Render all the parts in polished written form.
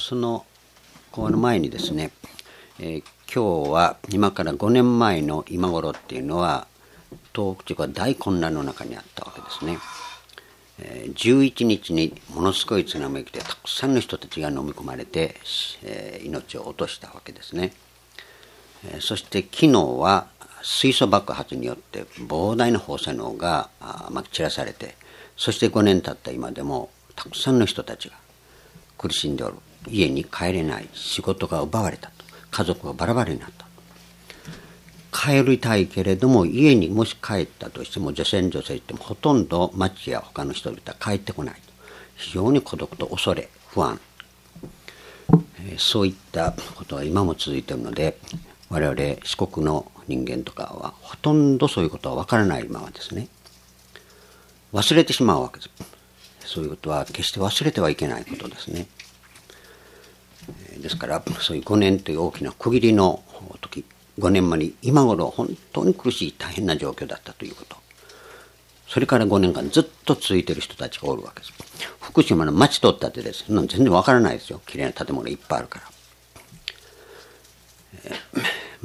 その講話の前にですね、今日は今から5年前の今頃っていうのは東北地方は大混乱の中にあったわけですね。11日にものすごい津波が来てたくさんの人たちが飲み込まれて、命を落としたわけですね。そして昨日は水素爆発によって膨大な放射能がまき散らされて、そして5年経った今でもたくさんの人たちが苦しんでおる。家に帰れない、仕事が奪われたと、家族がバラバラになった。帰りたいけれども家にもし帰ったとしても女性言ってもほとんど町や他の人々は帰ってこないと、非常に孤独と恐れ不安、そういったことが今も続いているので、我々四国の人間とかはほとんどそういうことは分からないままですね、忘れてしまうわけです。そういうことは決して忘れてはいけないことですね。ですからそういう5年という大きな区切りの時、5年前に今頃本当に苦しい大変な状況だったということ、それから5年間ずっと続いている人たちがおるわけです。福島の町取ったってですね、全然わからないですよ。きれいな建物いっぱいあるから、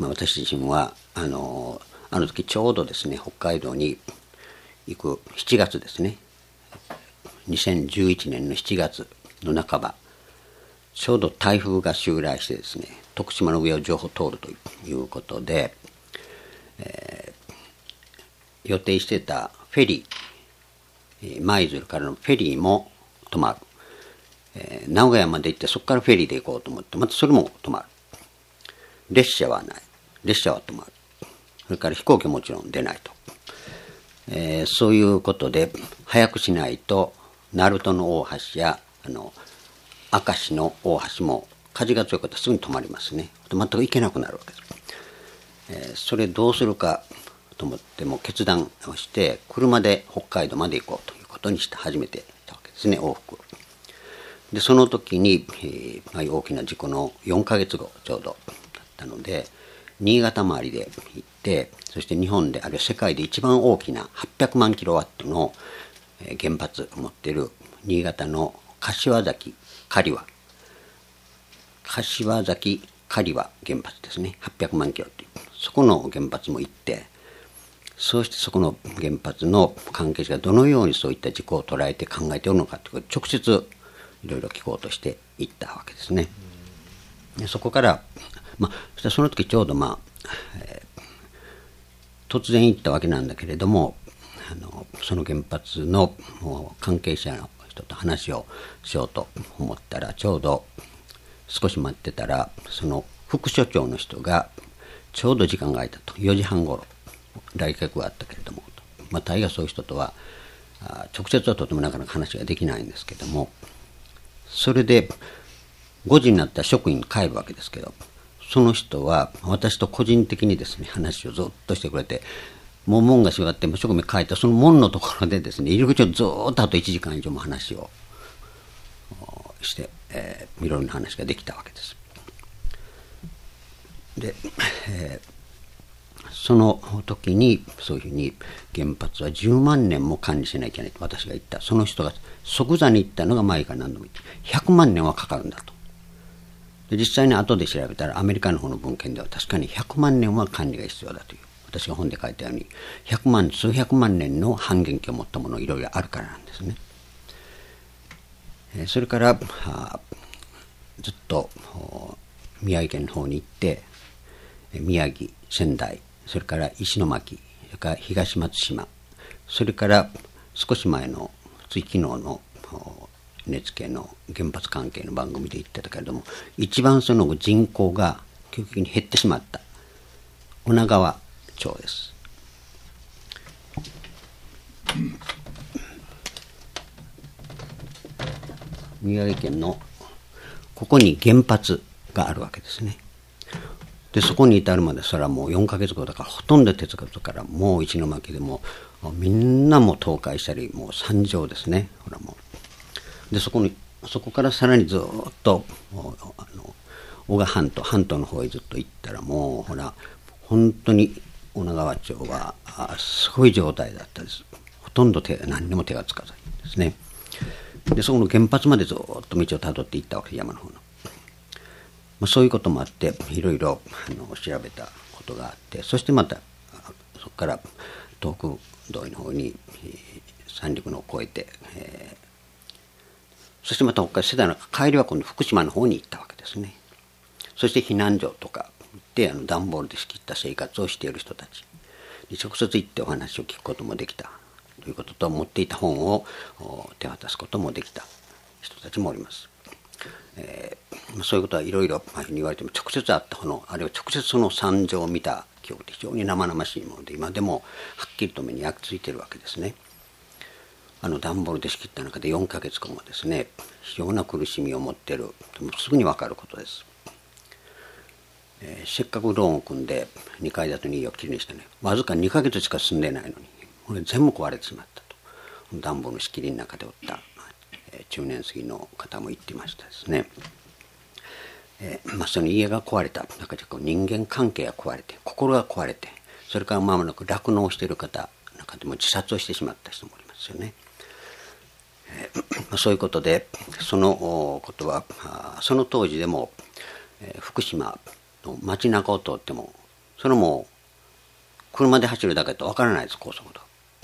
私自身はあの時ちょうどですね、北海道に行く7月ですね、2011年の7月の半ば、ちょうど台風が襲来してですね、徳島の上を情報通るということで、予定していたフェリー、舞鶴からのフェリーも止まる、名古屋まで行ってそこからフェリーで行こうと思って、またそれも止まる。列車はない、列車は止まる。それから飛行機ももちろん出ないと、そういうことで早くしないと鳴門の大橋や明石の大橋も風が強かったらすぐに止まりますね。全く行けなくなるわけです。それどうするかと思っても決断をして車で北海道まで行こうということにして始めてたわけですね、往復で。その時に、大きな事故の4ヶ月後ちょうどだったので、新潟周りで行って、そして日本であるいは世界で一番大きな800万キロワットの原発を持っている新潟の柏崎刈羽原発ですね、800万キロという、そこの原発も行って、そうしてそこの原発の関係者がどのようにそういった事故を捉えて考えておるのかということを直接いろいろ聞こうとしていったわけですね。でそこから、そしたらその時ちょうど突然行ったわけなんだけれども、その原発の関係者の人と話をしようと思ったら、ちょうど少し待ってたらその副所長の人がちょうど時間が空いたと、4時半ごろ来客があったけれども、大概そういう人とは直接はとてもなかなか話ができないんですけども、それで5時になったら職員に帰るわけですけど、その人は私と個人的にですね話をずっとしてくれて、もう門が閉まって職務帰ったその門のところでですね、入り口をずっとあと1時間以上も話をして、いろいろな話ができたわけです。で、その時にそういうふうに原発は10万年も管理しなきゃいけないと私が言った。その人が即座に言ったのが前から何度も言って100万年はかかるんだと。で実際に後で調べたらアメリカの方の文献では確かに100万年は管理が必要だという、私が本で書いたように数百万年の半減期を持ったものいろいろあるからなんですね。それからずっと宮城県の方に行って、宮城、仙台、それから石巻、それから東松島、それから少し前のつい昨日のNHK の原発関係の番組で言ってたけれども、一番その人口が急激に減ってしまった女川町です。宮城県のここに原発があるわけですね。でそこに至るまでそれはもう4ヶ月後だから、ほとんど手つかずからもう石巻でもみんなも倒壊したり、もう惨状ですね。ほらもうでそこからさらにずっと男鹿半島の方へずっと行ったら、もうほら本当に女川町はすごい状態だったです。ほとんど何にも手がつかずですね。でそこの原発までずっと道をたどっていったわけ、山の方の。 そういうこともあっていろいろ調べたことがあって、そしてまたそこから東北道の方に三陸のを越えて、そしてまた北海道世代の帰りは今度福島の方に行ったわけですね。そして避難所とか行って段ボールで仕切った生活をしている人たちに直接行ってお話を聞くこともできたということと、持っていた本を手渡すこともできた人たちもおります。そういうことはいろいろ言われても、直接会ったあるいは直接その惨状を見た記憶って非常に生々しいもので、今でもはっきりと目に焼き付いているわけですね。段ボールで仕切った中で4ヶ月間はですね、非常な苦しみを持っている、すぐに分かることです。せっかくローンを組んで2階建ての家をきれいにしてね、わずか2ヶ月しか住んでないのにこれ全部壊れてしまったと、段ボールの仕切りの中でおった中年過ぎの方も言っていましたですね。その家が壊れた中で人間関係が壊れて、心が壊れて、それから間もなく酪農をしている方中でも自殺をしてしまった人もおりますよね。そういうことで、そのことはその当時でも、福島の街中を通っても、それも車で走るだけとわからないです、高速道。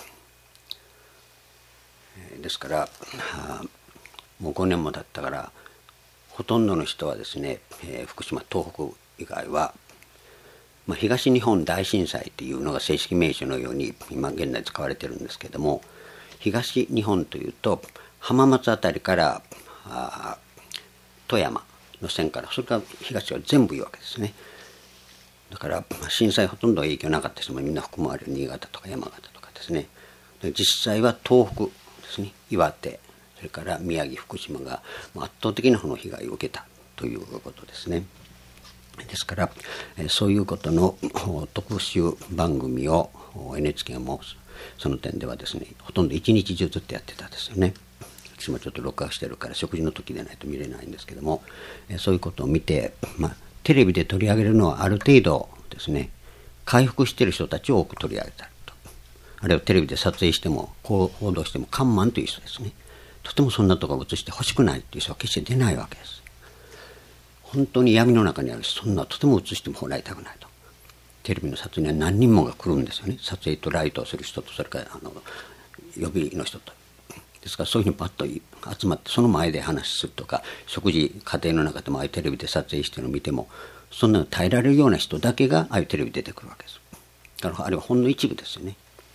ですからもう5年も経ったから、ほとんどの人はですね、福島東北以外は、東日本大震災というのが正式名称のように今現在使われているんですけれども、東日本というと浜松あたりから富山の線から、それから東は全部いいわけですね。だから震災ほとんど影響なかった人もみんな含まれる新潟とか山形とかですね。実際は東北ですね、岩手、それから宮城、福島が圧倒的な被害を受けたということですね。ですからそういうことの特集番組を NHK もその点ではですね、ほとんど一日中ずっとやってたんですよね。私もちょっと録画してるから食事の時でないと見れないんですけども、そういうことを見て、テレビで取り上げるのはある程度ですね、回復している人たちを多く取り上げたと、あるいはテレビで撮影してもこう報道してもカンマンという人ですね、とてもそんなところを映してほしくないという人は決して出ないわけです。本当に闇の中にあるし、そんなとても映してもらいたくないと。テレビの撮影には何人もが来るんですよね。撮影とライトをする人と、それから予備の人と。ですからそういうふうにパッと集まってその前で話するとか、食事家庭の中でもああいうテレビで撮影してるのを見ても、そんなの耐えられるような人だけがああいうテレビ出てくるわけです。だからあれはほんの一部ですよね。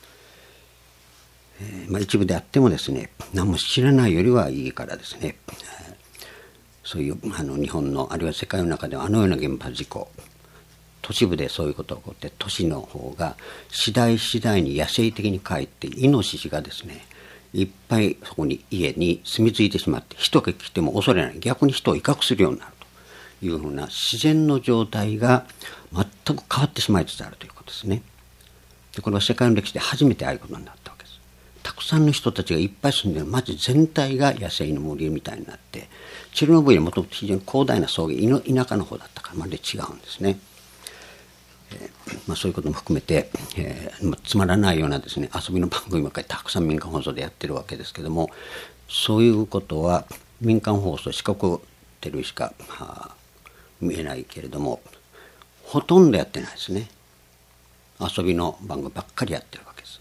一部であってもですね、何も知らないよりはいいからですね、そういう日本のあるいは世界の中ではような原発事故、都市部でそういうことが起こって、都市の方が次第次第に野生的に帰って、イノシシがですねいっぱいそこに家に住み着いてしまって、人が来ても恐れない、逆に人を威嚇するようになるというふうな自然の状態が全く変わってしまいつつあるということですね。でこれは世界の歴史で初めてああいうことになったわけです。たくさんの人たちがいっぱい住んでいる町全体が野生の森みたいになって、チェルノブイリはもともと非常に広大な草原、田舎の方だったからまるで違うんですね。そういうことも含めて、つまらないようなですね遊びの番組ばっかりたくさん民間放送でやってるわけですけども、そういうことは民間放送四国テレビしか見えないけれども、ほとんどやってないですね。遊びの番組ばっかりやってるわけです。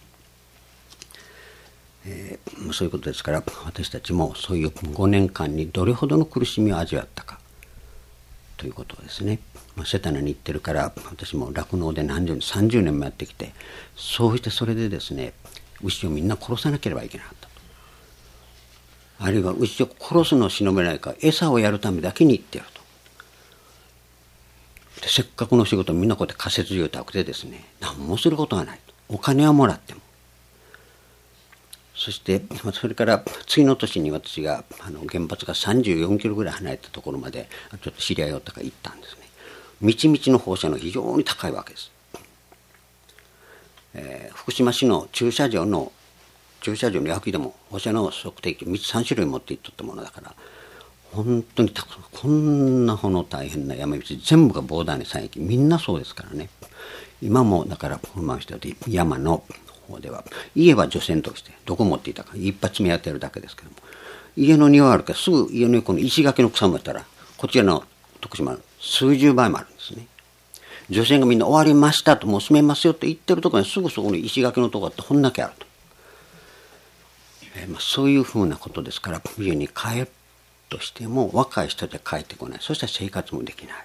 そういうことですから、私たちもそういう5年間にどれほどの苦しみを味わったかということですね。世田谷に行ってるから、私も酪農で30年もやってきて、そうしてそれでですね牛をみんな殺さなければいけなかったと、あるいは牛を殺すのを忍べないから餌をやるためだけに行ってやると。でせっかくの仕事みんなこうやって仮設住宅でですね何もすることがないと、お金はもらっても。そしてそれから次の年に私が原発が34キロぐらい離れたところまでちょっと知り合いよったから行ったんですね。みちみちの放射能非常に高いわけです。福島市の駐車場の役でも放射能測定器3種類持って行っとったものだから、本当にたくさん、こんな大変な山道全部が膨大な山域、みんなそうですからね。今もだからこのまましてて山の方では家は除染としてどこ持っていたか一発目やってるだけですけども、家の庭があるからすぐ家の横の石垣の草もやったらこちらの徳島の数十倍もあるんですね。女性がみんな終わりましたと、もう住めますよって言ってるところにすぐそこに石垣のところってこんだけあると。そういうふうなことですから、家に帰るとしても若い人で帰ってこない。そしたら生活もできない。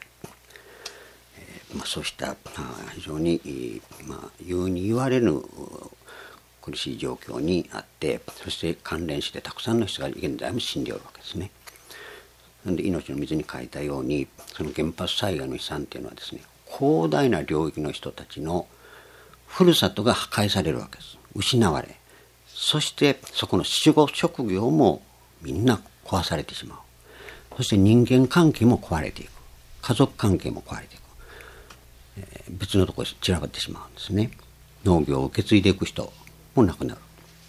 そうした非常に、言うに言われぬ苦しい状況にあって、そして関連してたくさんの人が現在も死んでおるわけですね。なので命の水に書いたように、その原発災害の遺産というのはですね、広大な領域の人たちのふるさとが破壊されるわけです。失われ、そしてそこの守護職業もみんな壊されてしまう。そして人間関係も壊れていく。家族関係も壊れていく。別のところに散らばってしまうんですね。農業を受け継いでいく人もなくなる。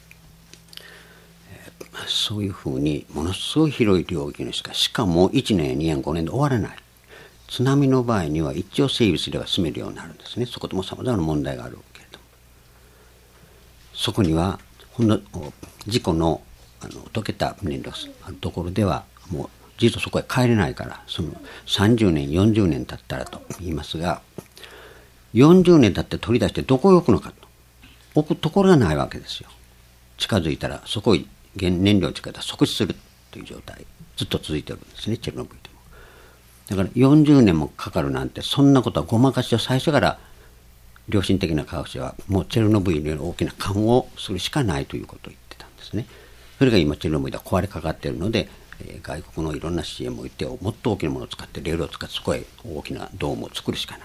そういうふうにものすごい広い領域のしかも1年2年5年で終わらない。津波の場合には一応整備すれば住めるようになるんですね。そことも様々な問題があるけれども、そこにはほんの事故の溶けた燃料があるところではもう実はそこへ帰れないから、その30年40年経ったらと言いますが、40年経って取り出してどこへ置くのかと、置くところがないわけですよ。近づいたらそこへ燃料を近づいたら即死するという状態ずっと続いてるんですね、チェルノブイリでも。だから40年もかかるなんて、そんなことはごまかしを最初から良心的な科学者はもうチェルノブイリの大きな勘をするしかないということを言ってたんですね。それが今チェルノブイリは壊れかかっているので、外国のいろんな CM を言ってもっと大きなものを使ってレールを使ってそこへ大きなドームを作るしかない。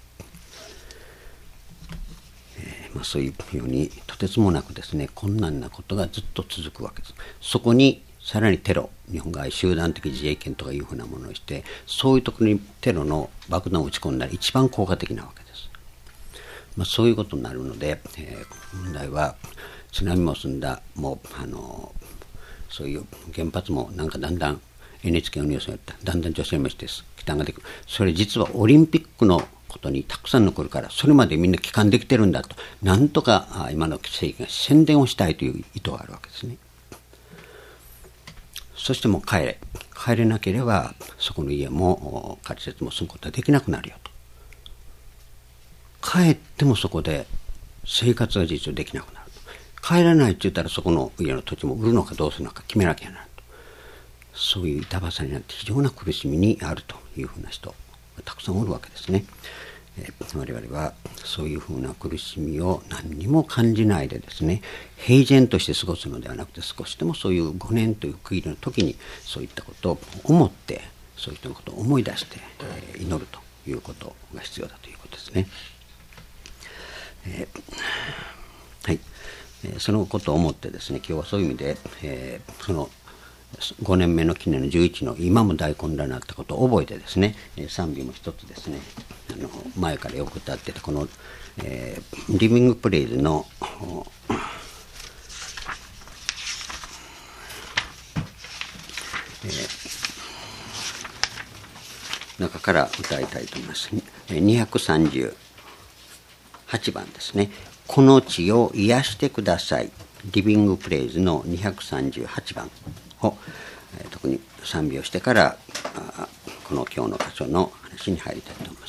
そういうようにとてつもなくですね、困難なことがずっと続くわけです。そこにさらにテロ、日本が集団的自衛権とかいうふうなものをして、そういうところにテロの爆弾を撃ち込んだら一番効果的なわけです。そういうことになるので、問題は津波も済んだ、もうそういう原発もなんかだんだん NHK のニュースによってだんだん女性もして負担ができる。それ実はオリンピックのことにたくさん残るから、それまでみんな帰還できてるんだと、なんとか今の政権が宣伝をしたいという意図があるわけですね。そしてもう帰れなければそこの家も仮設も住むことはできなくなるよと。帰ってもそこで生活が実はできなくなると。帰らないって言ったらそこの家の土地も売るのかどうするのか決めなきゃならないと。そういう板挟みになって非常な苦しみにあるというふうな人がたくさんおるわけですね。我々はそういうふうな苦しみを何にも感じないでですね、平然として過ごすのではなくて、少しでもそういう5年という区切りの時にそういったことを思って、そういったことを思い出して、祈るということが必要だということですね。はい、そのことを思ってですね、今日はそういう意味で、その5年目の記念の11の今も大混乱になったことを覚えてですね、賛美も一つですね、前からよく歌ってたこの、リビングプレイズの中から歌いたいと思います。238番ですね。この地を癒してください。リビングプレイズの238番を、特に賛美をしてからこの今日の箇所の話に入りたいと思います。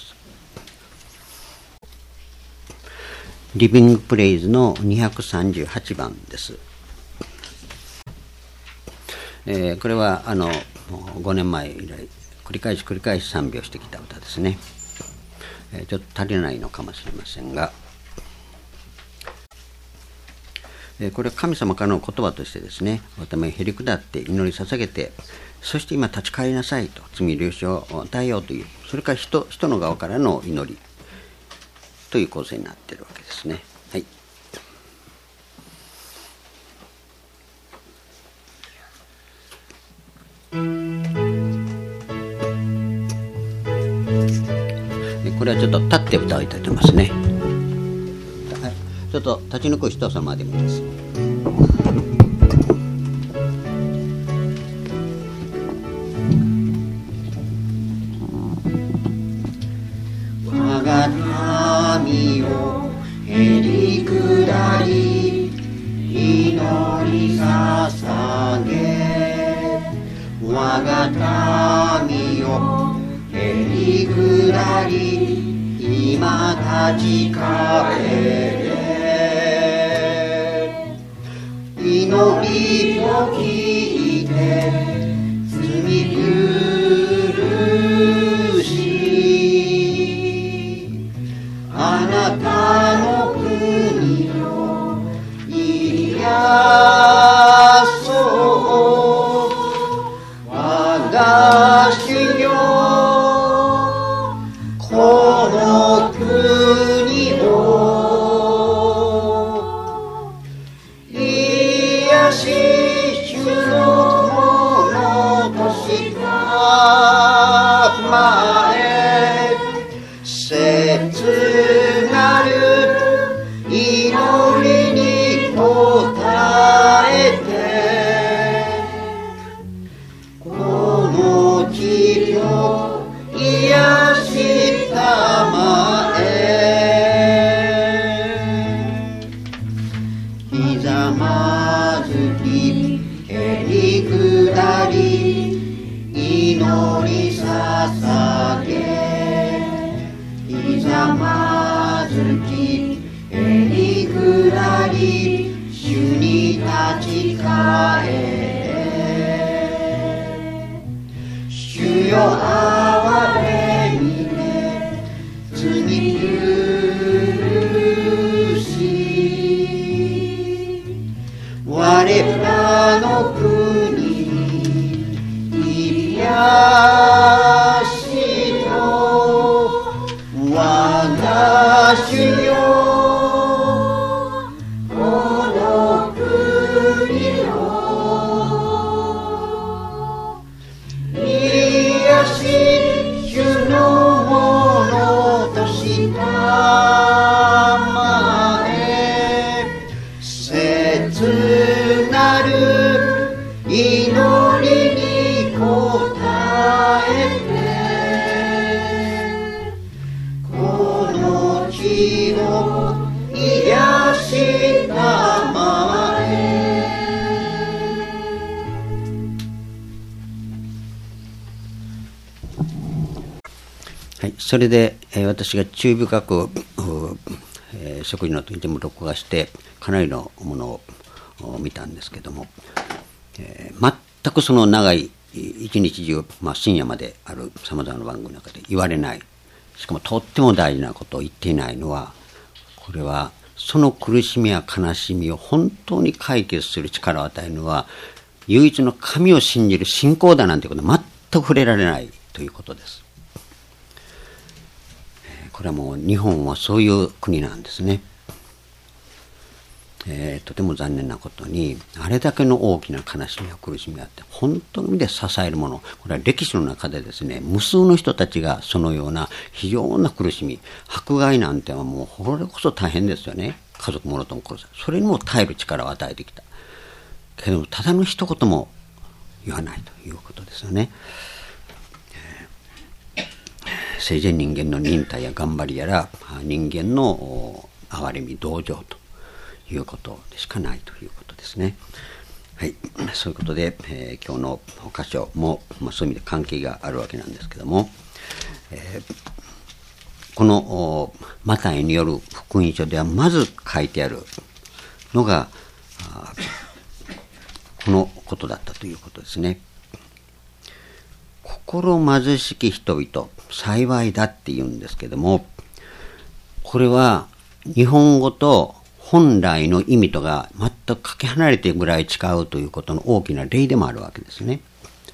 リビングプレイズの238番です。これは5年前以来繰り返し賛美をしてきた歌ですね。ちょっと足りないのかもしれませんが、これは神様からの言葉としてですね、おためへり下って祈り捧げて、そして今立ち返りなさいと、罪許しを与えようという、それから人の側からの祈りという構成になっているわけですね。はい。これはちょっと立って歌いたいと思いますね。ちょっと立ち抜く人はそのまでもいいです。我が民をへり下り祈り捧げ、我が民をへり下り今立ち返れ祈りを聞いて罪許しあなたの国を癒そう我が主よこの国を癒し主のものとしたまえ切なる祈りに応えてこの地を癒したまえひざまずきへり下り祈り捧げひざまずきへり下り主に立ち返れ主よ憐れみで罪許し我らの国に癒しと我が主よこの国を癒し主のものとしたまえ切なる祈りに応えてこの地を癒したまえはい、それで、私が注意深く食事の時にも録画してかなりのものを見たんですけども、全くその長い一日中、深夜まであるさまざまな番組の中で言われない、しかもとっても大事なことを言っていないのは、これはその苦しみや悲しみを本当に解決する力を与えるのは唯一の神を信じる信仰だなんてことは全く触れられないということです。これはもう日本はそういう国なんですね。とても残念なことにあれだけの大きな悲しみや苦しみがあって本当の意味で支えるもの、これは歴史の中でですね、無数の人たちがそのような非常な苦しみ、迫害なんてはもうこれこそ大変ですよね。家族もろとも殺され、それにも耐える力を与えてきたけども、ただの一言も言わないということですよね。生前人間の忍耐や頑張りやら人間の憐れみ同情ということでしかないということですね。はい、そういうことで、今日の箇所も、そういう意味で関係があるわけなんですけども、このマタイによる福音書ではまず書いてあるのがこのことだったということですね。心貧しき人々幸いだって言うんですけども、これは日本語と本来の意味とが全くかけ離れているぐらい違うということの大きな例でもあるわけですね。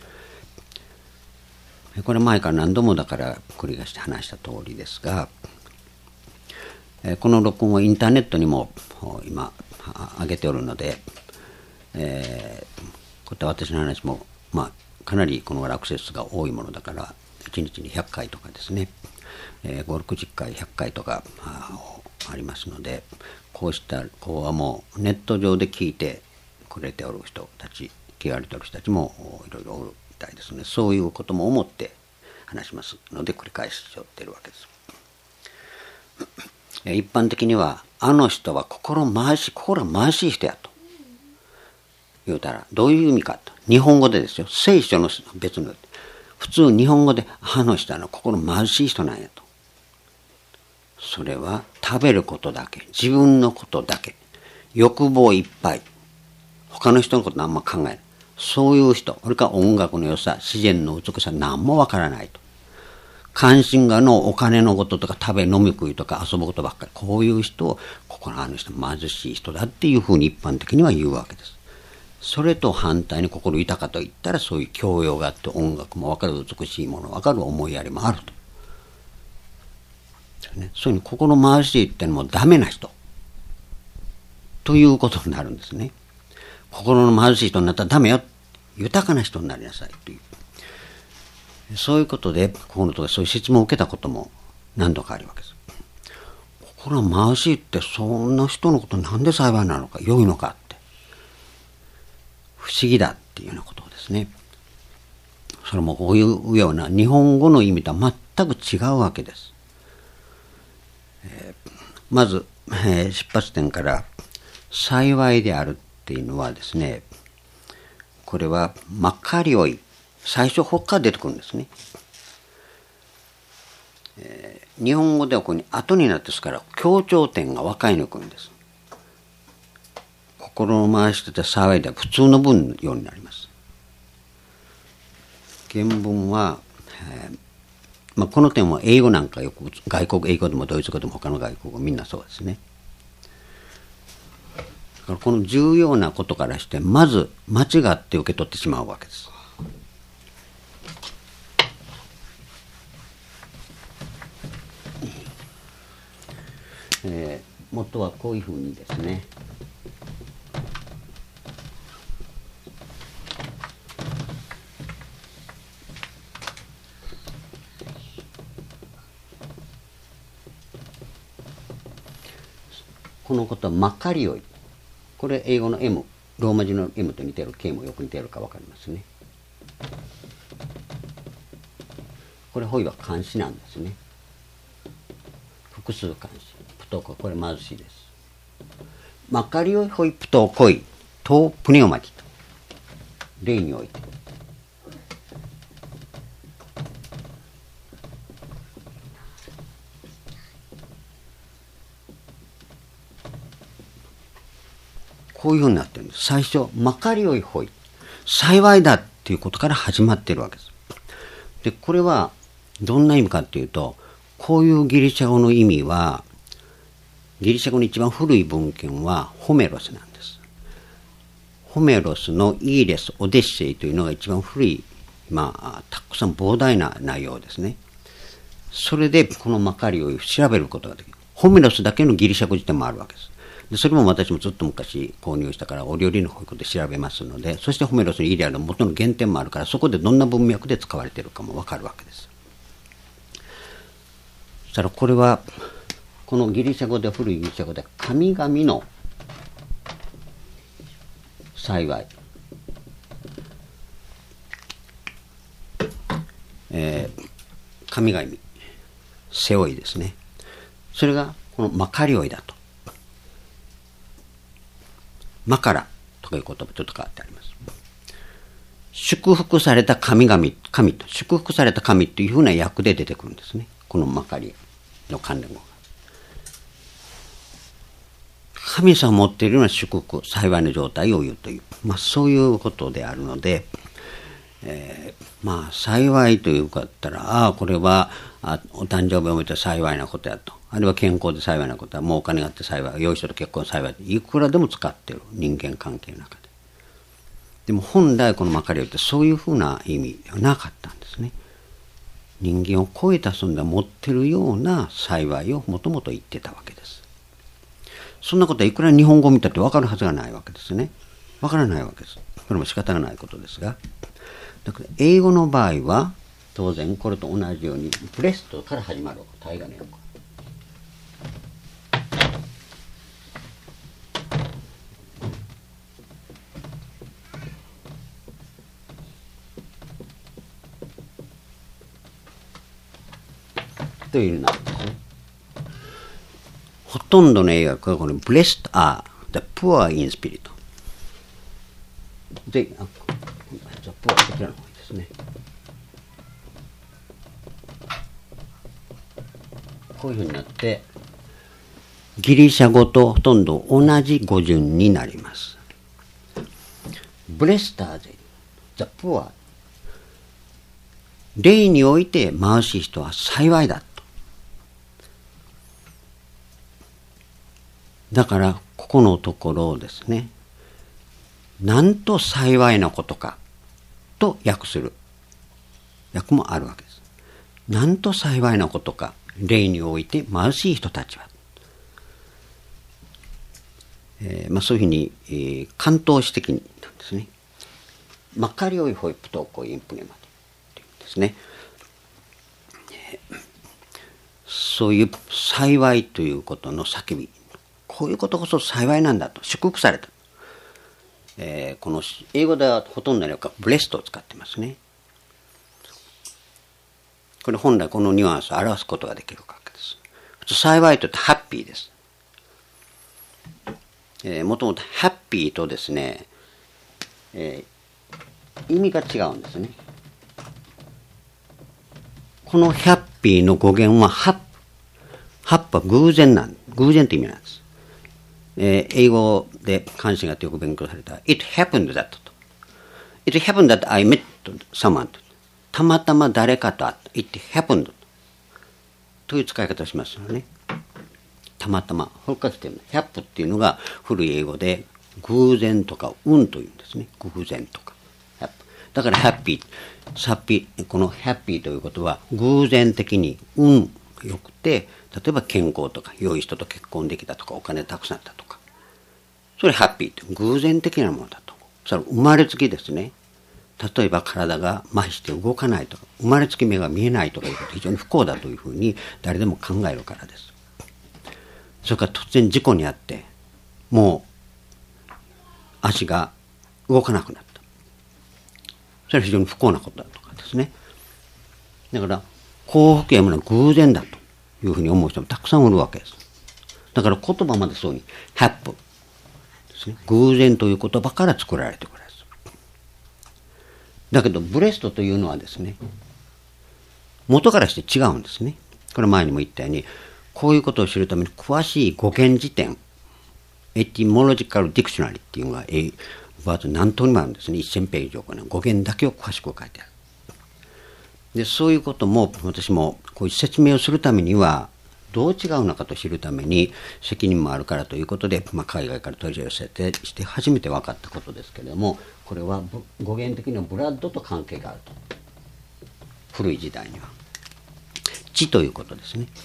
これ前から何度もだから繰り返して話した通りですが、この録音をインターネットにも今上げておるので、こういった私の話もかなりこのアクセスが多いものだから1日に100回とかですね、5、60回100回とかありますので、こうした講話もネット上で聞いてくれておる人たち、聞かれておる人たちもいろいろおるみたいですね。そういうことも思って話しますので繰り返しちゃってるわけです。一般的にはあの人は心が回しい人やと言うたらどういう意味かと、日本語でですよ、聖書の別の普通日本語であの人は心貧しい人なんやと。それは食べることだけ、自分のことだけ、欲望いっぱい、他の人のことあんま考えない。そういう人、それから音楽の良さ、自然の美しさ、何もわからないと。関心がお金のこととか食べ飲み食いとか遊ぶことばっかり。こういう人を、あの人貧しい人だっていうふうに一般的には言うわけです。それと反対に心豊かと言ったら、そういう教養があって音楽もわかる、美しいものわかる、思いやりもあると。そういうふうに心貧しいってのもダメな人ということになるんですね。心の貧しい人になったらダメよ。豊かな人になりなさいという。そういうことで、ここのところそういう質問を受けたことも何度かあるわけです。心は貧しいって、そんな人のことなんで幸いなのか、良いのかって、不思議だっていうようなことですね。それもこういうような日本語の意味とは全く違うわけです。まず、出発点から幸いであるっていうのはですね、これはまかりおい、最初ここから出てくるんですね。日本語ではここに後になってですから強調点が分かりにくいんです。心の回してて騒いでは普通の文のようになります。原文は、この点は英語なんかよく外国英語でもドイツ語でも他の外国語みんなそうですね。だからこの重要なことからしてまず間違って受け取ってしまうわけです。元はこういうふうにですね、このことはまかりおい、これ英語の M、 ローマ字の M と似てる K もよく似てるか分かりますね。これほいは漢詞なんですね。複数漢詞、不登校、これ貧しいです。まかりおいほい不登校とプネオマティと例において、こういうふうになってるんです。最初まかりおいほい、幸いだっていうことから始まってるわけです。でこれはどんな意味かっていうと、こういうギリシャ語の意味は、ギリシャ語の一番古い文献はホメロスなんです。ホメロスのイーレス・オデッセイというのが一番古い、たくさん膨大な内容ですね。それでこのまかりを調べることができる。ホメロスだけのギリシャ語辞典もあるわけです。でそれも私もずっと昔購入したから、折々の方向で調べますので、そしてホメロスのイデアの元の原点もあるから、そこでどんな文脈で使われているかもわかるわけです。そしたらこれはこのギリシャ語で、古いギリシャ語で神々の幸い、神々背負いですね。それがこのまかりおいだと。まからという言葉とかってあります。祝福された神々、神と祝福された神というふうな訳で出てくるんですね。このまかりの関連語が。神様を持っているような祝福、幸いの状態を言うという、そういうことであるので、幸いというかったら、これはお誕生日を見て幸いなことやと、あるいは健康で幸いなことは、もうお金があって幸い、良い人と結婚幸い、いくらでも使っている、人間関係の中で。でも本来このまかりおいってそういうふうな意味ではなかったんですね。人間を超えた存在を持っているような幸いをもともと言ってたわけです。そんなことはいくら日本語を見たって分かるはずがないわけですね。分からないわけです。これも仕方がないことですが、だから英語の場合は当然これと同じようにブレストから始まる大河の訳というのなんですね。ほとんどの英訳はこの Blessed are the poor in spirit で、じゃあポアこちらの方がいいですね。 こういうふうになって、ギリシャ語とほとんど同じ語順になります。ブレスターゼ、ザ・プア。霊において貧しい人は幸いだと。だから、ここのところをですね、なんと幸いなことかと訳する訳もあるわけです。なんと幸いなことか、霊において貧しい人たちは。そういうふうに、関東史的になんですね。マカリオイホイプトコインプネマというんですね。そういう幸いということの叫び、こういうことこそ幸いなんだと祝福された。この英語ではほとんどのようブレストを使ってますね。これ本来このニュアンスを表すことができるわけです。普通幸いと言ってハッピーです。もともとハッピーとですね、意味が違うんですね。このハッピーの語源はハップは偶然って意味なんです。英語で関心がよく勉強された It happened that と It happened that I met someone とたまたま誰かと会った It happened という使い方をしますよね。たまたまほかしてるの100っていうのが古い英語で偶然とか運というんですね。偶然とかだからハッピーこのハッピーということは偶然的に運良くて、例えば健康とか良い人と結婚できたとかお金たくさんあったとか、それハッピーって偶然的なものだと。それ生まれつきですね。例えば体が麻痺して動かないとか、生まれつき目が見えないとかいうこと非常に不幸だというふうに誰でも考えるからです。それから突然事故にあってもう足が動かなくなった。それは非常に不幸なことだとかですね。だから幸福やものは偶然だというふうに思う人もたくさんおるわけです。だから言葉までそうにハップですね。偶然という言葉から作られてくるんです。だけどブレストというのはですね、元からして違うんですね。これ前にも言ったように、こういうことを知るために詳しい語源辞典、エティモロジカルディクショナリーっていうのがバーツ何通りもあるんですね。1000ページを語源だけを詳しく書いてある。でそういうことも私もこういう説明をするためにはどう違うのかと知るために責任もあるからということで、海外から取り寄せてして初めて分かったことですけれども、これは語源的にはブラッドと関係があると。古い時代には血ということですね。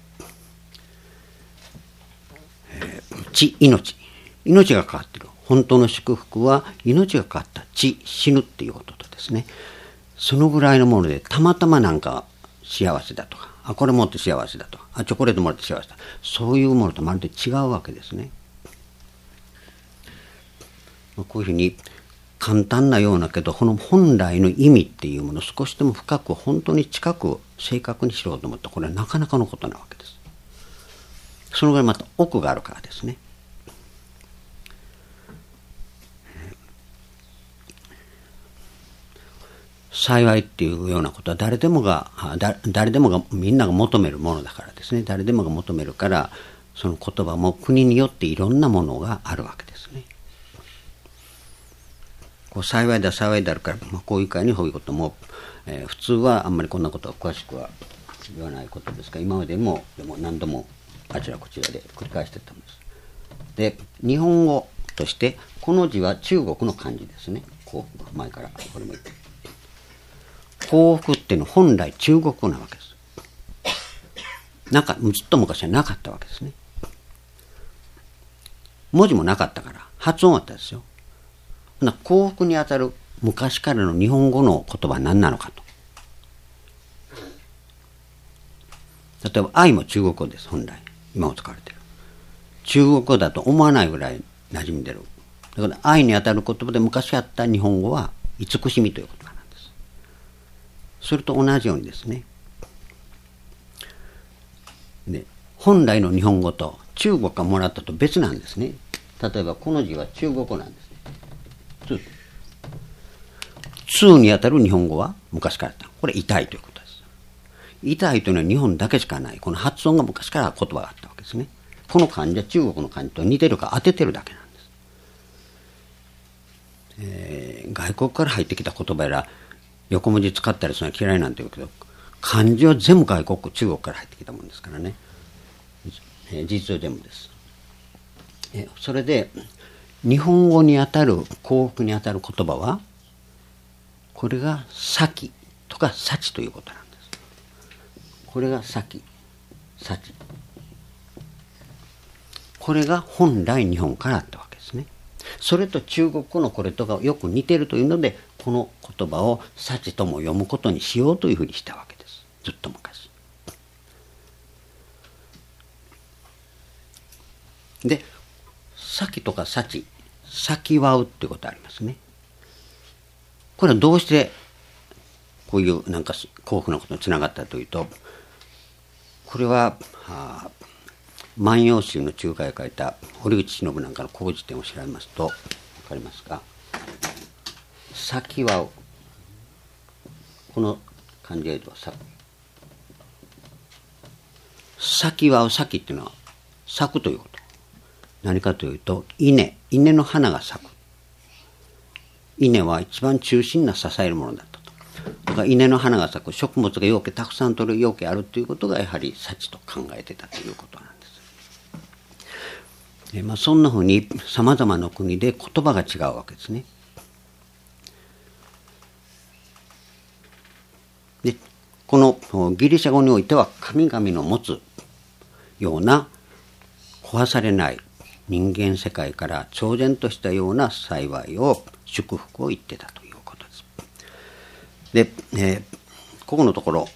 血、命がかかっている。本当の祝福は命がかかった血、死ぬっていうこととですね、そのぐらいのものでたまたまなんか幸せだとか、これ持って幸せだとか、チョコレート持って幸せだ、そういうものとまるで違うわけですね。こういうふうに簡単なようなけど、この本来の意味っていうものを少しでも深く本当に近く正確に知ろうと思ったらこれはなかなかのことなわけです。そのぐらいまた奥があるからですね。幸いっていうようなことは誰でもがみんなが求めるものだからですね。誰でもが求めるから、その言葉も国によっていろんなものがあるわけですね。幸いだあるから、こういう会にこういうことも、普通はあんまりこんなことは詳しくは言わないことですが、今までも何度もあちらこちらで繰り返してたんです。で日本語としてこの字は中国の漢字ですね。前からこれも言って幸福っていうのは本来中国語なわけです。ずっと昔はなかったわけですね。文字もなかったから発音あったですよ。幸福にあたる昔からの日本語の言葉は何なのかと。例えば愛も中国語です。本来今も使われている中国語だと思わないぐらい馴染んでる。だから愛にあたる言葉で昔あった日本語は慈しみという言葉なんです。それと同じようにですね、本来の日本語と中国がもらったと別なんですね。例えばこの字は中国語なんですね。通にあたる日本語は昔からあった。これ痛いということです。 痛いというのは日本だけしかない。この発音が昔から言葉があったわけですね。この漢字は中国の漢字と似てるか当ててるだけなんです。外国から入ってきた言葉やら横文字使ったりするのは嫌いなんて言うけど、漢字は全部中国から入ってきたもんですからね。事実上全部です。それで日本語にあたる幸福にあたる言葉はこれが先とか幸ということなんです。これが先、幸。これが本来日本からあったわけですね。それと中国語のこれとがよく似ているというので、この言葉を幸とも読むことにしようというふうにしたわけです。ずっと昔。で、先とか幸、先はうっていうことありますね。これはどうしてこういうなんか幸福なことにつながったというと、これは万葉集の中華を書いた堀口忍なんかの古事典を調べますと分かりますか。先はう、この漢字で言うと先はう、先っていうのは咲くということ。何かというと稲の花が咲く。稲は一番中心な支えるものだったと。だから稲の花が咲く、食物がようけたくさん取るようけあるということがやはり幸と考えてたということなんです。そんなふうにさまざまな国で言葉が違うわけですね。でこのギリシャ語においては神々の持つような壊されない人間世界から超然としたような幸いを祝福を言ってたということです。で、ここのところ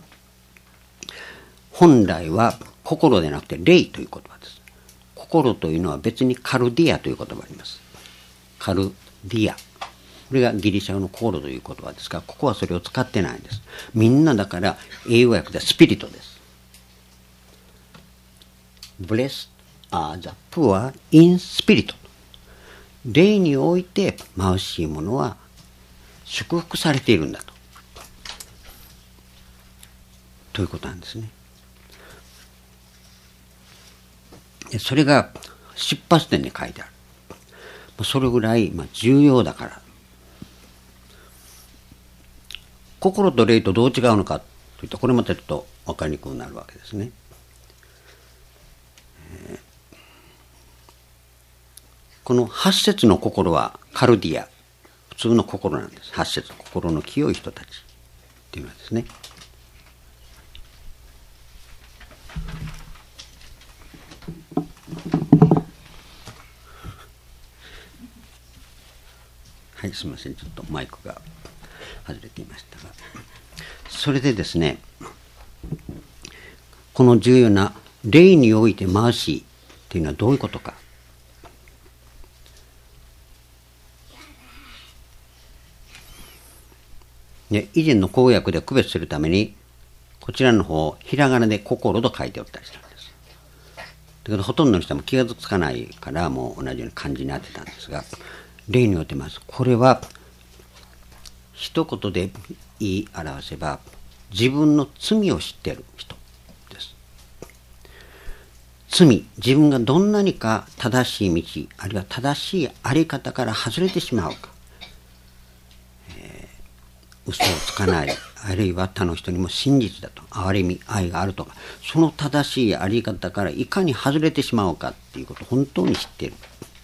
本来は心でなくて霊という言葉です。心というのは別にカルディアという言葉があります。カルディア、これがギリシャ語の心という言葉ですが、ここはそれを使ってないんです。みんなだから英語訳でスピリトです。Blessed are the poor in spirit。霊において貧しい者は祝福されているんだということなんですね。それが出発点に書いてある。それぐらい重要だから。心と霊とどう違うのかといったら、これまたちょっと分かりにくくなるわけですね。この8節の心はカルディア、普通の心なんです。8節の心の清い人たちっていうのはですね。はい、すみません、ちょっとマイクが外れていましたが、それでですね、この重要な霊において貧しいっていうのはどういうことか。以前の公約で区別するためにこちらの方をひらがなで心と書いておったりしたんです。だけどほとんどの人も気がつかないからもう同じような漢字に当てたんですが、例によってます。これは一言で言い表せば自分の罪を知っている人です。罪、自分がどんなにか正しい道あるいは正しいあり方から外れてしまうか、嘘をつかない、あるいは他の人にも真実だと、憐れみ、愛があるとか、その正しいあり方からいかに外れてしまうかっていうことを本当に知っている。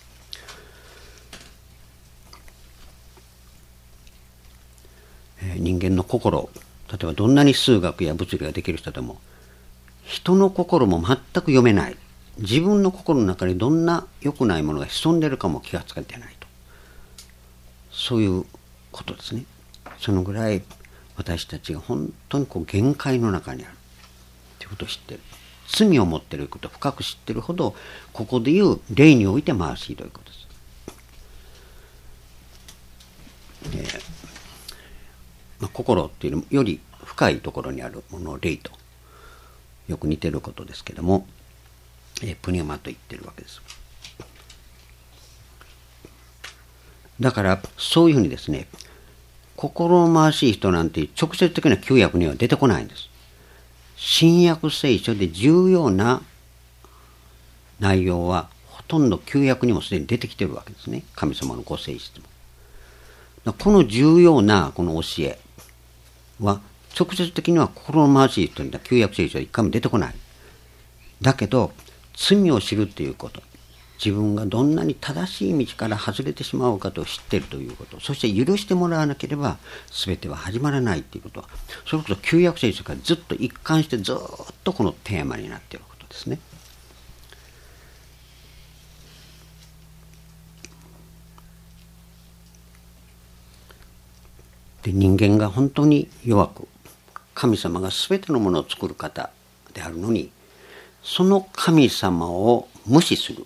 人間の心、例えばどんなに数学や物理ができる人でも人の心も全く読めない、自分の心の中にどんな良くないものが潜んでいるかも気がつかれていないと、そういうことですね。そのぐらい私たちが本当に限界の中にあるということを知っている。罪を持っていることを深く知っているほど、ここでいう霊において貧しいということです。心っていうより深いところにあるものを霊とよく似ていることですけども、プニュマと言っているわけです。だからそういうふうにですね、心の貧しい人なんて直接的な旧約には出てこないんです。 新約聖書で重要な内容はほとんど旧約にもすでに出てきているわけですね。神様のご性質も。この重要なこの教えは直接的には心の貧しい人には旧約聖書は一回も出てこない。だけど罪を知るということ、自分がどんなに正しい道から外れてしまうかと知っているということ、そして許してもらわなければ全ては始まらないということは、それこそ旧約聖書からずっと一貫してずっとこのテーマになっていることですね。で、人間が本当に弱く、神様が全てのものを作る方であるのに、その神様を無視する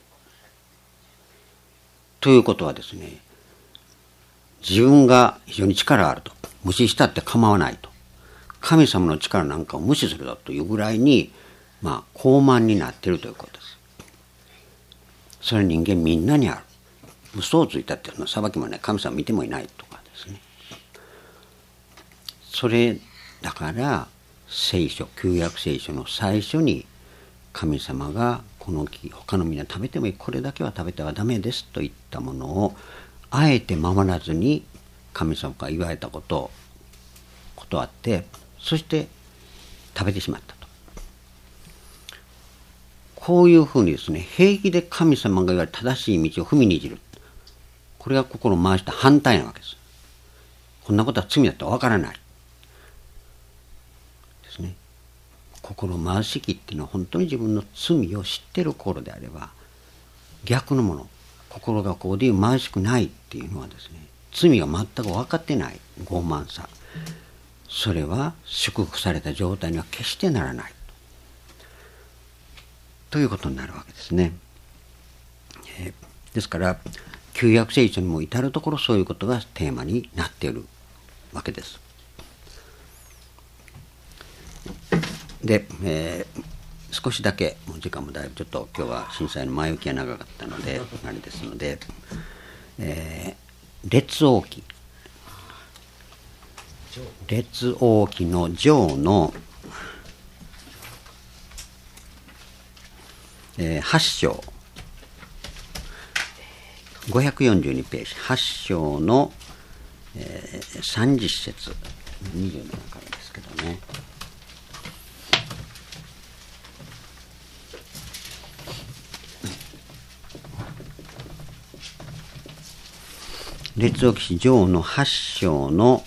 ということはですね、自分が非常に力があると、無視したって構わないと、神様の力なんかを無視するだというぐらいに、傲慢になっているということです。それは人間みんなにある。嘘をついたっていうのは裁きもね、神様見てもいないとかですね。それだから聖書、旧約聖書の最初に神様がこの木、他の皆食べてもいい、これだけは食べてはダメですといったものをあえて守らずに神様が言われたことを断って、そして食べてしまったと。こういうふうにですね、平気で神様が言われ正しい道を踏みにじる、これが心を回した反対なわけです。こんなことは罪だとわからないですね。心回しきっていうのは本当に自分の罪を知っている心であれば、逆のもの、心がこうでいう回しくないっていうのはですね、罪が全く分かってない傲慢さ、それは祝福された状態には決してならないということになるわけですね。ですから旧約聖書にも至るところそういうことがテーマになっているわけです。で、少しだけ、もう時間もだいぶちょっと今日は震災の前置きが長かったのであれですので、列王記の上の、8章542ページ、8章の、30節27からですけどね。列王記上の8章の、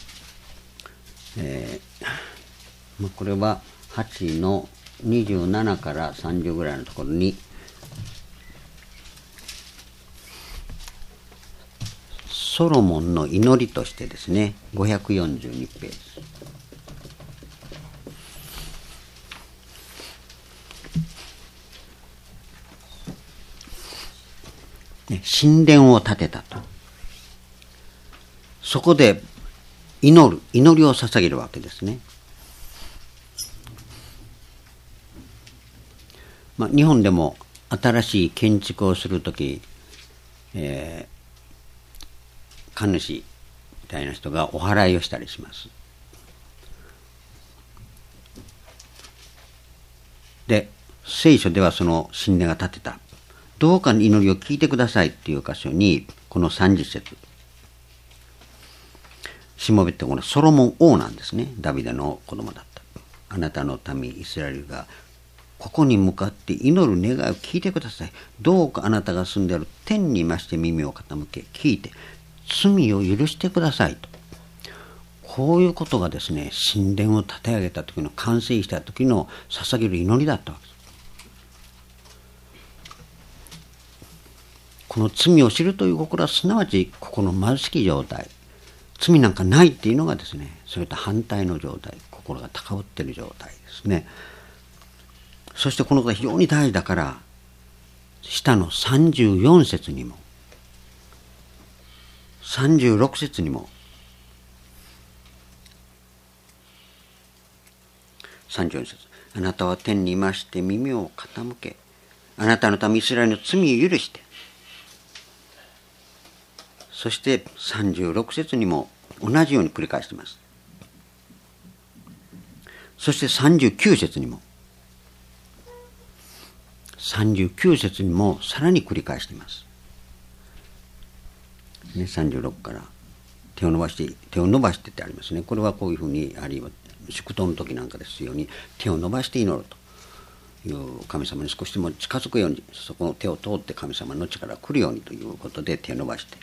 これは8の27から30ぐらいのところに、ソロモンの祈りとしてですね、542ページ。神殿を建てたと。そこで祈りを捧げるわけですね。日本でも新しい建築をするとき、神主みたいな人がお祓いをしたりします。で、聖書ではその神殿が建てた、どうかの祈りを聞いてくださいっていう箇所に、この30節、しもべってこのソロモン王なんですね。ダビデの子供だった。あなたの民イスラエルがここに向かって祈る願いを聞いてください。どうかあなたが住んである天にまして耳を傾け聞いて罪を許してくださいと。こういうことがですね、神殿を建て上げた時の、完成した時の捧げる祈りだったわけです。この罪を知るという心はすなわち心の貧しき状態、罪なんかないっていうのがですね、それと反対の状態、心が高ぶっている状態ですね。そしてこのことが非常に大事だから、下の34節にも36節にも、34節、あなたは天にいまして耳を傾け、あなたの民イスラエルの罪を許して、そして36節にも同じように繰り返しています。そして39節にも 39節にもさらに繰り返しています。ね、36から手を伸ばしてってありますね。これはこういうふうに、あるいは祝祷の時なんかですように手を伸ばして祈るという神様に少しでも近づくように、そこの手を通って神様の力が来るようにということで手を伸ばして、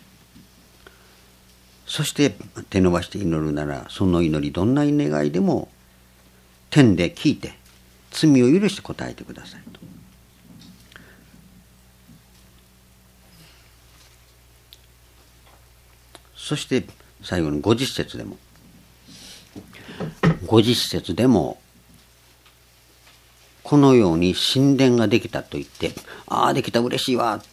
そして手を伸ばして祈るなら、その祈りどんな願いでも天で聞いて罪を許して答えてくださいと。そして最後に50節でもこのように神殿ができたと言って、ああできた嬉しいわ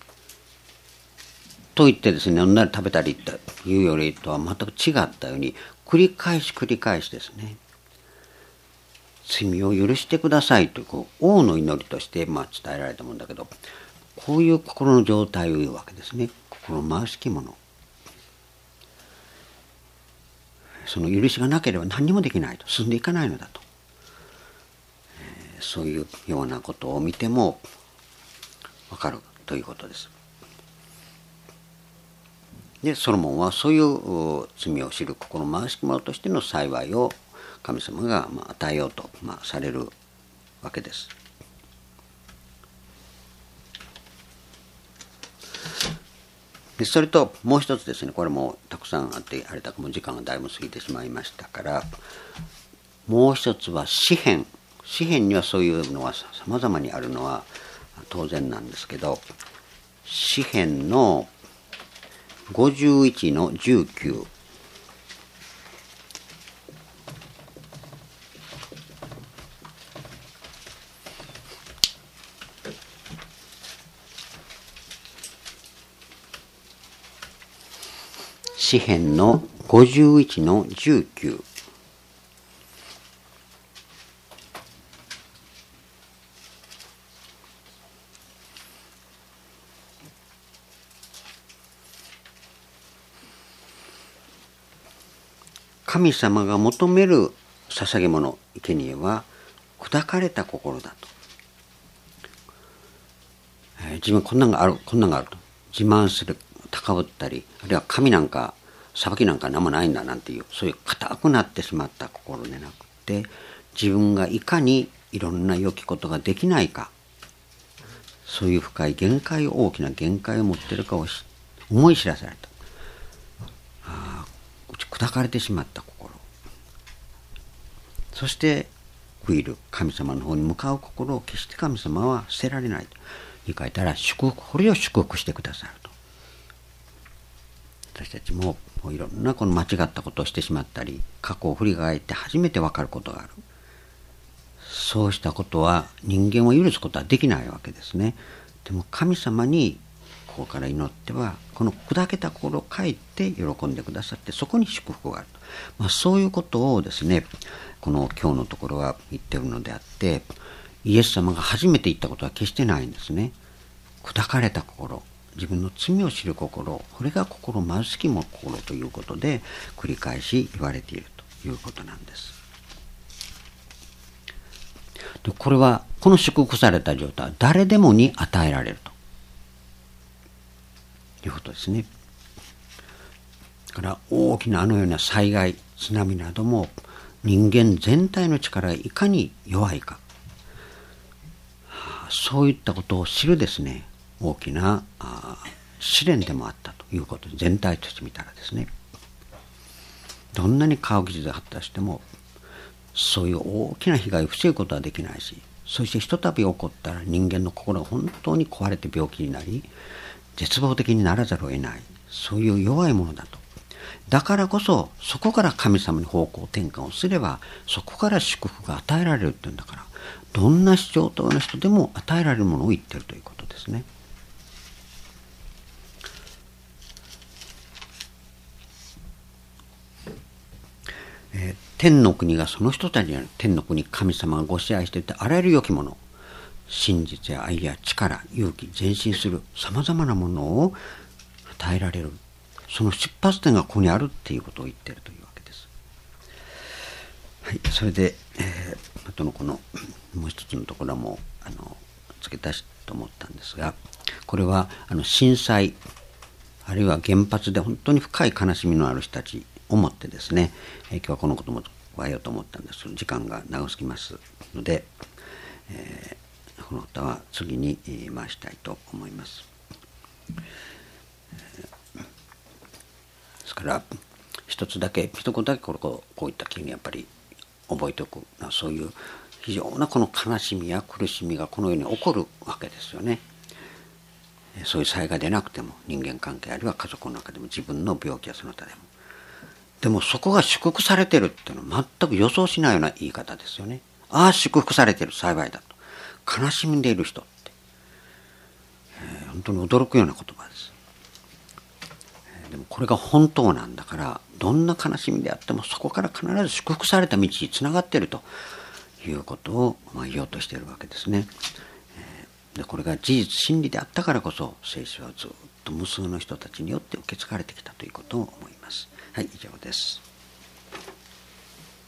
と言ってですね、飲んだり食べたりというよりとは全く違ったように、繰り返しですね、罪を許してくださいという、王の祈りとして伝えられたもんだけど、こういう心の状態を言うわけですね。心の回しきもの、その許しがなければ何にもできないと、進んでいかないのだと、そういうようなことを見ても分かるということです。でソロモンはそういう罪を知る心の回しきものとしての幸いを神様が与えようとされるわけです。でそれともう一つですね、これもたくさんあって、あれだけもう時間がだいぶ過ぎてしまいましたから、もう一つは詩篇にはそういうのはさまざまにあるのは当然なんですけど、詩篇の51の19、詩篇の51の19、神様が求める捧げ物生贄は砕かれた心だと、自分こんなんがあると自慢する、高ぶったり、あるいは神なんか裁きなんか何もないんだなんていう、そういう固くなってしまった心でなくて、自分がいかにいろんな良きことができないか、そういう深い限界、大きな限界を持っているかを思い知らされた、砕かれてしまった心、そして悔いる神様の方に向かう心を決して神様は捨てられないと言い換えたら、これを祝福してくださると。私たちもいろんなこの間違ったことをしてしまったり、過去を振り返って初めて分かることがある。そうしたことは人間を許すことはできないわけですね。でも神様にここから祈っては、この砕けた心をかえって喜んでくださって、そこに祝福があると、そういうことをですね、この今日のところは言っているのであって、イエス様が初めて言ったことは決してないんですね。砕かれた心、自分の罪を知る心、これが心貧しきも心ということで繰り返し言われているということなんです。でこれはこの祝福された状態は誰でもに与えられるということですね。だから大きなあのような災害、津波なども人間全体の力がいかに弱いか、そういったことを知るですね、大きな試練でもあったということで、全体として見たらですね、どんなに科学技術が発達してもそういう大きな被害を防ぐことはできないし、そしてひとたび起こったら人間の心が本当に壊れて病気になり、絶望的にならざるを得ない、そういう弱いものだと。だからこそそこから神様に方向転換をすれば、そこから祝福が与えられるっていうんだから、どんな主張等の人でも与えられるものを言っているということですね。天の国がその人たちにある。天の国、神様がご支配していてあらゆる良きもの、真実や愛や力、勇気、前進するさまざまなものを与えられる。その出発点がここにあるっていうことを言っているというわけです。はい、それで、あとのこのもう一つのところも付けたしと思ったんですが、これは震災あるいは原発で本当に深い悲しみのある人たちをもってですね、今日はこのことも加えようと思ったんですけど、時間が長すぎますので、この歌は次に回したいと思います。ですから一言だけこういった時にやっぱり覚えておく、そういう非常なこの悲しみや苦しみがこの世に起こるわけですよね。そういう災害でなくても、人間関係あるいは家族の中でも、自分の病気やその他でも。でもそこが祝福されてるっていうのは全く予想しないような言い方ですよね。ああ祝福されてる、幸いだと。悲しんでいる人って、本当に驚くような言葉です。でもこれが本当なんだから、どんな悲しみであってもそこから必ず祝福された道につながっているということを言おうとしているわけですね。でこれが事実真理であったからこそ、聖書はずっと無数の人たちによって受け継がれてきたということを思います。はい、以上です。